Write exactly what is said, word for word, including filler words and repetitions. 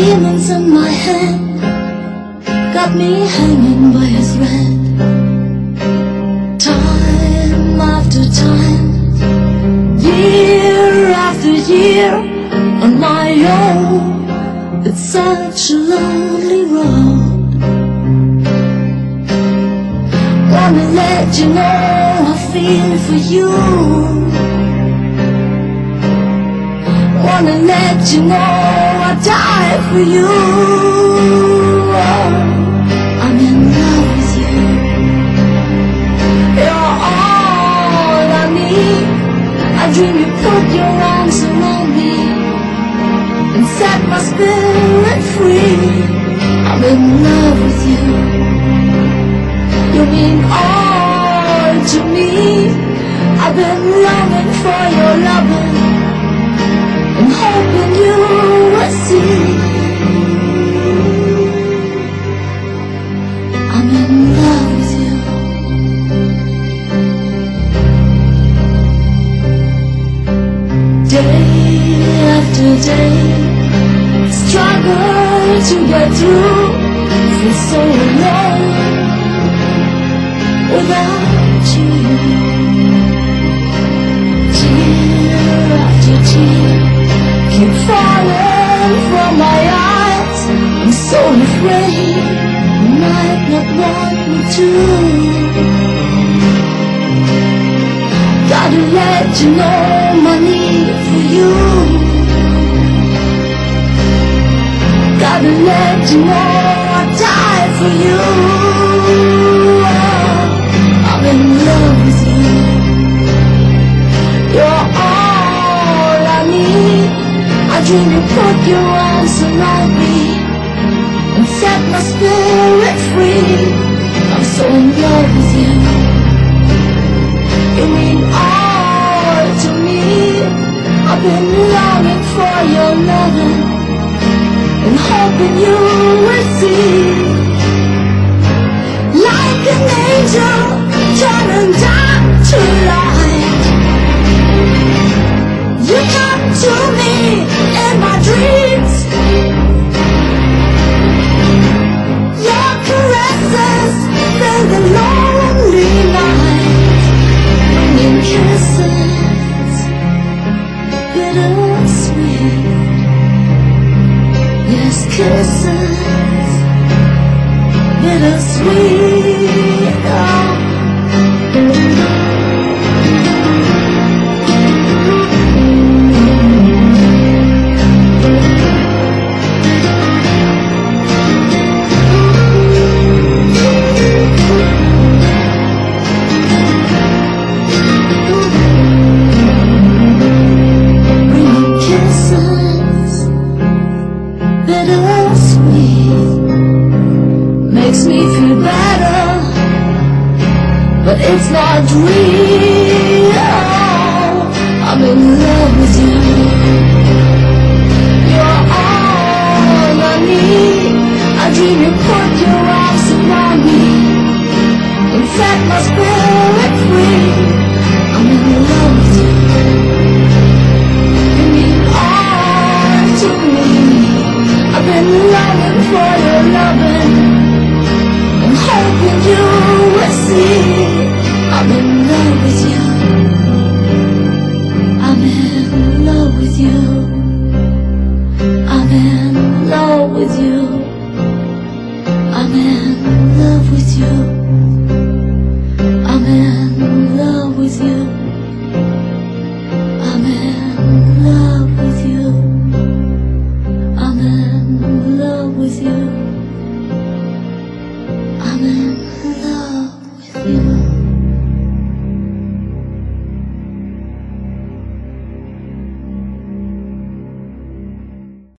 demons in my head got me hanging by a thread. Time after time, year after year, on my own, it's such a lonely road. Wanna let you know I feel for you. Wanna let you know I die for you. I'm in love with you. You're all I need. I dream you put your arms around me and set my spirit free. I'm in love with you. You mean all to me. I've been longing for your loving and hoping you will see. I'm in love with you. Day after day, struggle to get through. Feel so alone without you. Tear after tear keep falling from my eyes. I'm so afraid you might not want me to. Gotta let you know my need for you. Gotta let you know I die for you. I'm in love with you. You're all I need. I dream you put your arms around me and set my spirit free. I'm so in love with you. You mean all to me. I've been longing for your loving and hoping you will see. Like an angel turning down to light, you come to me in my dreams. Your caresses fill the lonely night, bringing kisses bittersweet. Yes, kisses bittersweet. Oh. Makes me feel better, but it's not real. I'm in love with you. You're all I need. I dream you put your arms around me and set my spirit free. I'm in love with you. You mean all to me. I've been longing for your loving and hoping you will see. I'm in love with you. I'm in love with you. I'm in love with you. I'm in love with you. I'm in love with you.